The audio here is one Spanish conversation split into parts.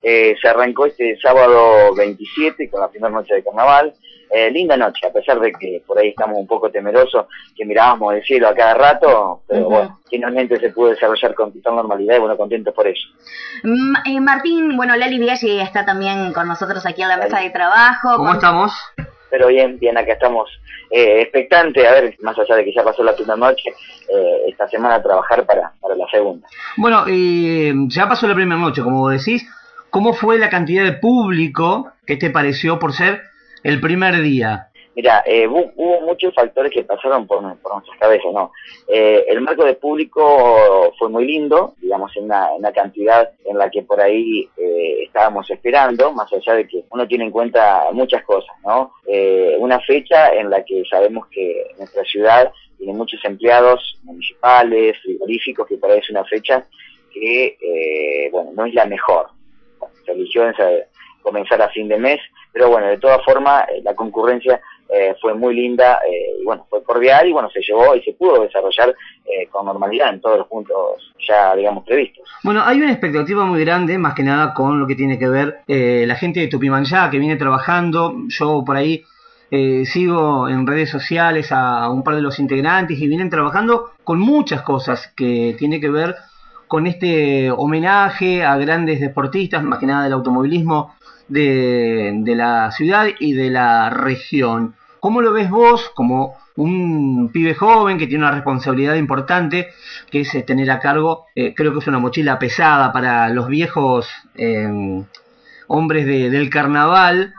Se arrancó este sábado 27 con la primera noche de carnaval. Linda noche, a pesar de que por ahí estamos un poco temerosos, que mirábamos el cielo a cada rato, pero bueno, finalmente se pudo desarrollar con total normalidad y bueno, contentos por eso. Martín, bueno, Lali Biaggi está también con nosotros aquí en la mesa de trabajo. ¿Cómo estamos? Pero bien, acá estamos expectantes, a ver, más allá de que ya pasó la primera noche, esta semana a trabajar para la segunda. Bueno, ya pasó la primera noche, como vos decís. ¿Cómo fue la cantidad de público? ¿Qué te pareció por ser el primer día? Mira, hubo muchos factores que pasaron por nuestras cabezas, ¿no? El marco de público fue muy lindo, digamos, en una cantidad en la que por ahí estábamos esperando, más allá de que uno tiene en cuenta muchas cosas, ¿no? Una fecha en la que sabemos que nuestra ciudad tiene muchos empleados municipales, frigoríficos, que por ahí es una fecha que, bueno, no es la mejor. Se eligió comenzar a fin de mes, pero bueno, de todas formas la concurrencia fue muy linda, y bueno, fue cordial y bueno, se llevó y se pudo desarrollar con normalidad en todos los puntos ya, digamos, previstos. Bueno, hay una expectativa muy grande, más que nada con lo que tiene que ver la gente de Tupimanyá que viene trabajando. Yo por ahí sigo en redes sociales a un par de los integrantes y vienen trabajando con muchas cosas que tiene que ver con este homenaje a grandes deportistas, más que nada del automovilismo de la ciudad y de la región. ¿Cómo lo ves vos como un pibe joven que tiene una responsabilidad importante, que es tener a cargo, creo que es una mochila pesada para los viejos hombres del carnaval?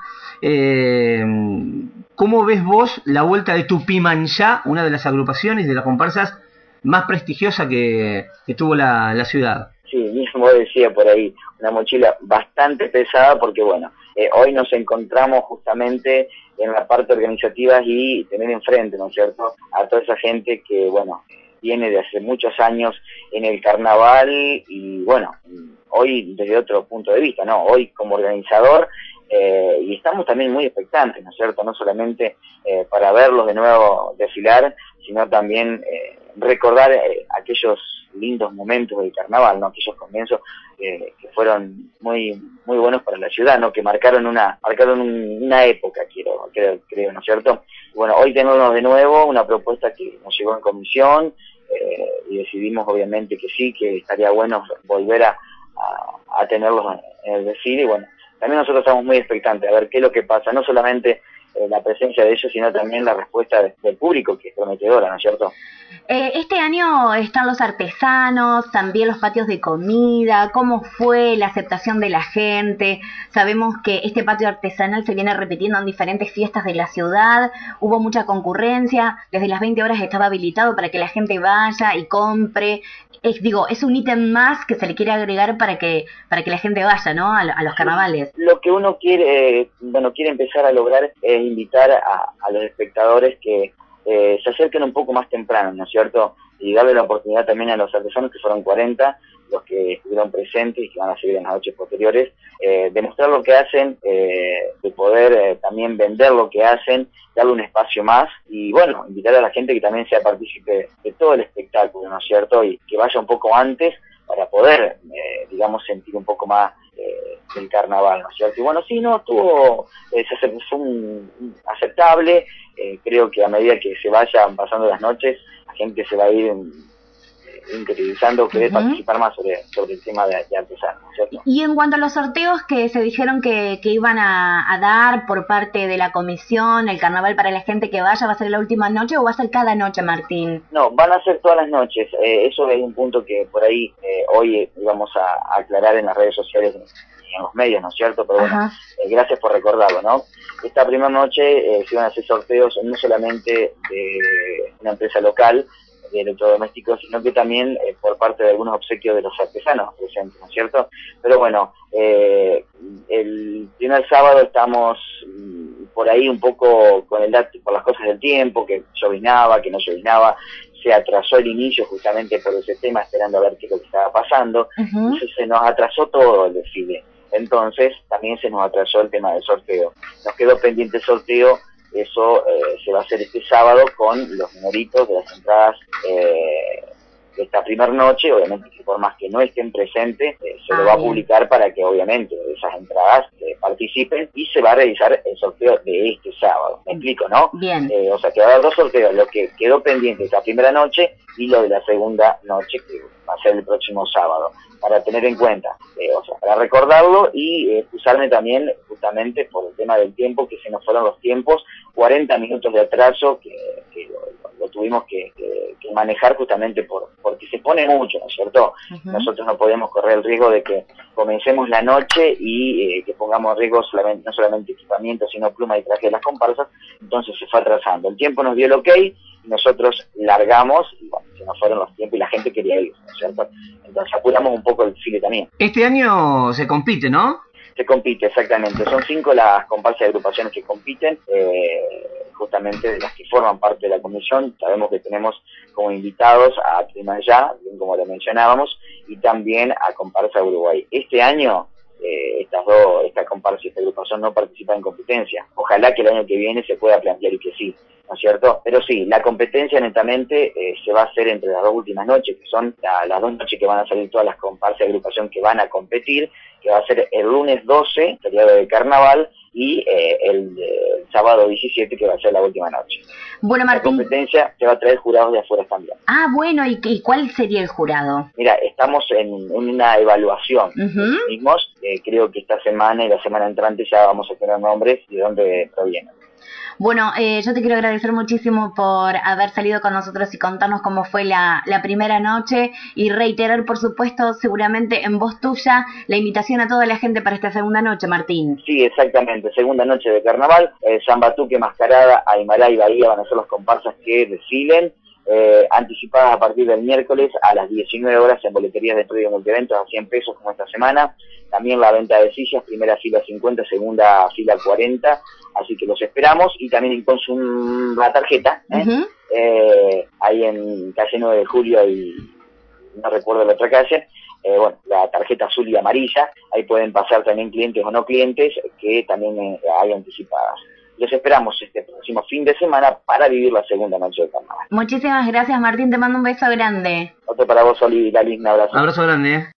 ¿Cómo ves vos la vuelta de Tupimanyá, una de las agrupaciones de las comparsas más prestigiosa que tuvo la ciudad? Sí, mismo decía por ahí, una mochila bastante pesada porque bueno, hoy nos encontramos justamente en la parte organizativa y tener enfrente, ¿no es cierto?, a toda esa gente que, bueno, viene de hace muchos años en el carnaval y bueno, hoy desde otro punto de vista, ¿no? Hoy como organizador, y estamos también muy expectantes, ¿no es cierto?, no solamente para verlos de nuevo desfilar, sino también recordar aquellos lindos momentos del carnaval, ¿no? Aquellos comienzos que fueron muy buenos para la ciudad, ¿no? Que marcaron una época, creo, ¿no es cierto? Y bueno, hoy tenemos de nuevo una propuesta que nos llegó en comisión y decidimos obviamente que sí, que estaría bueno volver a tenerlos en el desfile y bueno, también nosotros estamos muy expectantes a ver qué es lo que pasa, no solamente la presencia de ellos, sino también la respuesta del público, que es prometedora, ¿no es cierto? Este año están los artesanos, también los patios de comida. ¿Cómo fue la aceptación de la gente? Sabemos que este patio artesanal se viene repitiendo en diferentes fiestas de la ciudad. Hubo mucha concurrencia. Desde las 20 horas estaba habilitado para que la gente vaya y compre. Es un ítem más que se le quiere agregar para que la gente vaya, ¿no? A los carnavales. Lo que uno quiere empezar a lograr es invitar a los espectadores que se acerquen un poco más temprano, ¿no es cierto? Y darle la oportunidad también a los artesanos, que fueron 40, los que estuvieron presentes y que van a seguir en las noches posteriores, de mostrar lo que hacen, de poder también vender lo que hacen, darle un espacio más y bueno, invitar a la gente que también sea partícipe de todo el espectáculo, ¿no es cierto? Y que vaya un poco antes para poder, digamos, sentir un poco más del carnaval, ¿no es cierto? Y bueno, sí, no, fue aceptable. Creo que a medida que se vayan pasando las noches, la gente se va a ir interiorizando, querer participar más sobre el tema de artesanos, ¿cierto? Y en cuanto a los sorteos que se dijeron que iban a dar por parte de la comisión, el carnaval para la gente que vaya, ¿va a ser la última noche o va a ser cada noche, Martín? No, van a ser todas las noches. Eso es un punto que por ahí hoy vamos a aclarar en las redes sociales y en los medios, ¿no es cierto? Pero bueno, gracias por recordarlo, ¿no? Esta primera noche se van a hacer sorteos no solamente de una empresa local de electrodomésticos, sino que también por parte de algunos obsequios de los artesanos presentes, ¿no es cierto? Pero bueno, el primer sábado estamos por ahí un poco con por las cosas del tiempo, que llovinaba, que no llovinaba, se atrasó el inicio justamente por ese tema, esperando a ver qué es lo que estaba pasando, entonces se nos atrasó todo el desfile. Entonces también se nos atrasó el tema del sorteo. Nos quedó pendiente el sorteo, eso se va a hacer este sábado con los numeritos de las entradas esta primera noche, obviamente que por más que no estén presentes, se lo va a publicar para que obviamente esas entradas participen, y se va a realizar el sorteo de este sábado. ¿Me explico, no? Bien. O sea, que va a haber dos sorteos, lo que quedó pendiente esta primera noche y lo de la segunda noche, que va a ser el próximo sábado, para tener en cuenta, o sea, para recordarlo y excusarme también justamente por el tema del tiempo, que se nos fueron los tiempos, 40 minutos de atraso que lo tuvimos que manejar justamente porque se pone mucho, ¿no es cierto? Nosotros no podemos correr el riesgo de que comencemos la noche y que pongamos en riesgo no solamente equipamiento, sino pluma y traje de las comparsas, entonces se fue atrasando. El tiempo nos dio el ok, y nosotros largamos, y bueno, se nos fueron los tiempos y la gente quería ir, ¿no es cierto? Entonces apuramos un poco el desfile también. Este año se compite, ¿no? Se compite, exactamente. Son 5 las comparsas de agrupaciones que compiten, justamente de las que forman parte de la comisión. Sabemos que tenemos como invitados a Trimanjá, bien como lo mencionábamos, y también a Comparsa Uruguay. Este año, esta comparsa y esta agrupación no participan en competencia. Ojalá que el año que viene se pueda plantear y que sí, ¿no es cierto? Pero sí, la competencia netamente se va a hacer entre las 2 últimas noches, que son las 2 noches que van a salir todas las comparsas de agrupación que van a competir, que va a ser el lunes 12, periodo de carnaval, y el sábado 17, que va a ser la última noche. Bueno, Martín, la competencia se va a traer jurados de afuera también. Ah, bueno, ¿y cuál sería el jurado? Mira, estamos en una evaluación mismos. Creo que esta semana y la semana entrante ya vamos a tener nombres y de dónde provienen. Bueno, yo te quiero agradecer muchísimo por haber salido con nosotros y contarnos cómo fue la primera noche, y reiterar, por supuesto, seguramente en voz tuya, la invitación a toda la gente para esta segunda noche, Martín. Sí, exactamente, segunda noche de carnaval, San Batuque, Mascarada, Aymará y Bahía van a ser los comparsas que desfilen, anticipadas a partir del miércoles a las 19 horas en boleterías de Predio Multiventos a 100 pesos como esta semana. También la venta de sillas, primera fila 50, segunda fila 40, así que los esperamos. Y también con la tarjeta, ahí en calle 9 de Julio y no recuerdo la otra calle, bueno, la tarjeta azul y amarilla, ahí pueden pasar también clientes o no clientes que también hay anticipadas. Los esperamos este próximo fin de semana para vivir la segunda noche de carnaval. Muchísimas gracias, Martín, te mando un beso grande. Otro para vos, Oli, Lali, un abrazo. Un abrazo grande.